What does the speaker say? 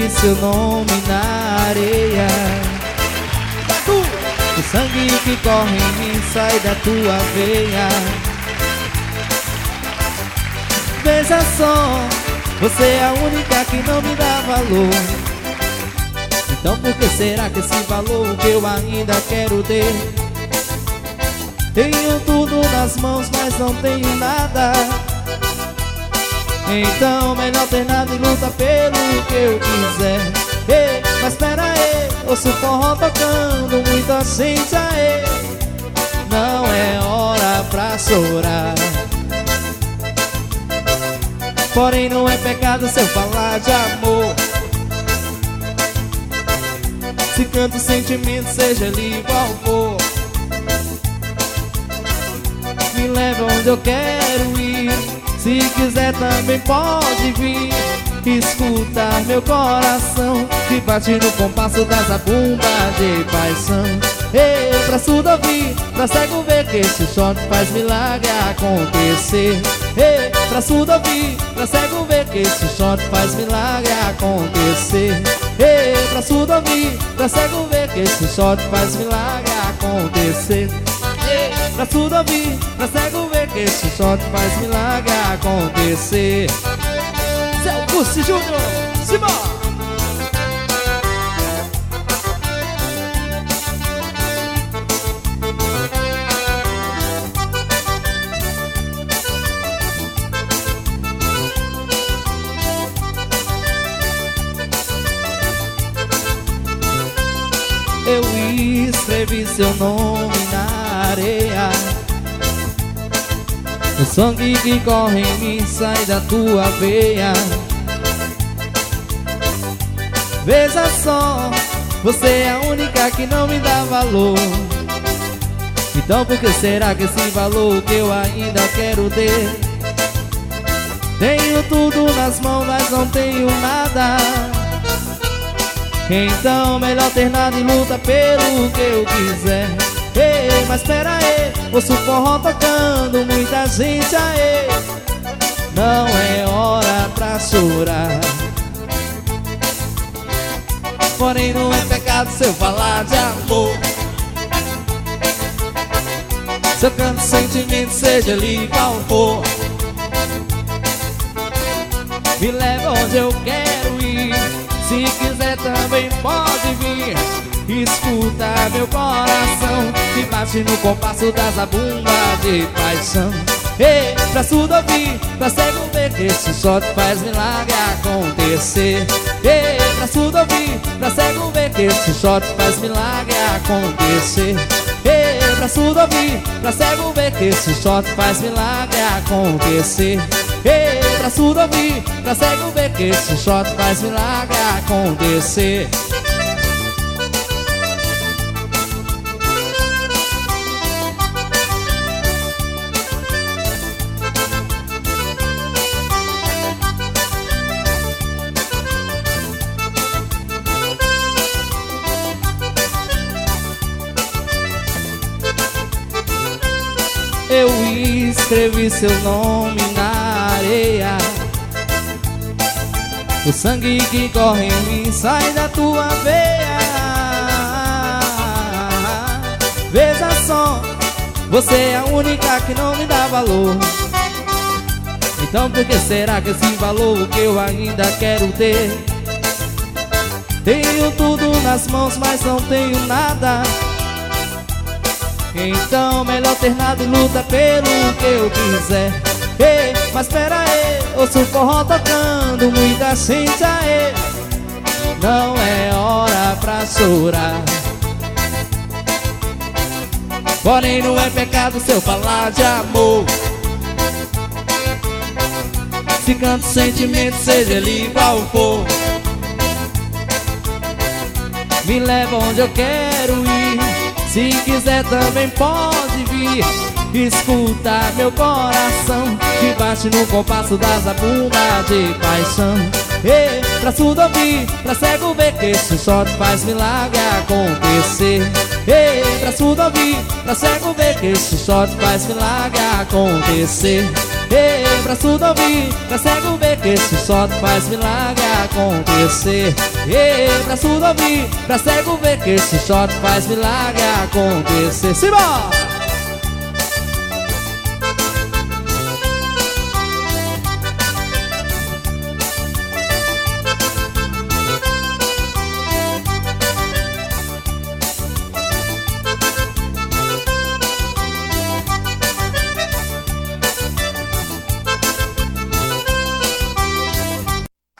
escrevi seu nome na areia. O sangue que corre em mim sai da tua veia. Veja só, você é a única que não me dá valor. Então por que será que esse valor que eu ainda quero ter? Tenho tudo nas mãos, mas não tenho nada. Então melhor ter nada e luta pelo que eu quiser. Ei, mas pera aí, ouço forró tocando, muita gente aí. Não é hora pra chorar. Porém não é pecado se eu falar de amor. Se canto sentimento, seja ele qual for, me leva onde eu quero ir. Se quiser também pode vir escutar meu coração que bate no compasso da zabumba de paixão. Ei, pra surdo ouvir, pra cego ver que esse shot faz milagre acontecer. Ei, pra surdo ouvir, pra cego ver que esse shot faz milagre acontecer. Ei, pra surdo ouvir, pra cego ver que esse shot faz milagre acontecer. Ei, pra surdo ouvir, pra cego ver que esse shot faz milagre acontecer. Zé Augusto Júnior, simbora! Eu escrevi seu nome na areia. O sangue que corre em mim sai da tua veia. Veja só, você é a única que não me dá valor. Então por que será que esse valor que eu ainda quero ter? Tenho tudo nas mãos, mas não tenho nada. Então melhor ter nada e luta pelo que eu quiser. Ei, mas pera aí, ouço forró tocando, muita gente aí. Não é hora pra chorar. Porém não é pecado se eu falar de amor. Se eu canto sentimento, seja ele qual for, me leva onde eu quero ir. Se quiser também pode vir escuta meu coração que bate no compasso da zabumba de paixão. Ei, pra surdo ouvir, pra cego ver que esse shot faz milagre acontecer. Ei, pra surdo ouvir, pra cego ver que esse shot faz milagre acontecer. Ei, pra surdo ouvir, pra cego ver que esse shot faz milagre acontecer. Ei, pra surdo ouvir, pra cego ver que esse shot faz milagre acontecer. Eu escrevi seu nome na areia. O sangue que corre em mim sai da tua veia. Veja só, você é a única que não me dá valor. Então por que será que esse valor que eu ainda quero ter? Tenho tudo nas mãos, mas não tenho nada. Então melhor ter nada e luta pelo que eu quiser. Ei, mas pera aí, ouço forró tocando, muita gente aí. Não é hora pra chorar. Porém não é pecado se eu falar de amor. Se canto sentimento, seja ele qual for, me leva onde eu quero ir. Se quiser também pode vir escuta meu coração que bate no compasso da zabumba de paixão. Ei, pra surdo ouvir, pra cego ver que esse shot faz milagre acontecer. Ei, pra surdo ouvir, pra cego ver que esse shot faz milagre acontecer. Ei, pra surdo ouvir, pra cego ver que esse shot faz milagre acontecer. Ei, pra surdo ouvir, pra cego ver que esse shot faz milagre acontecer. Simbora!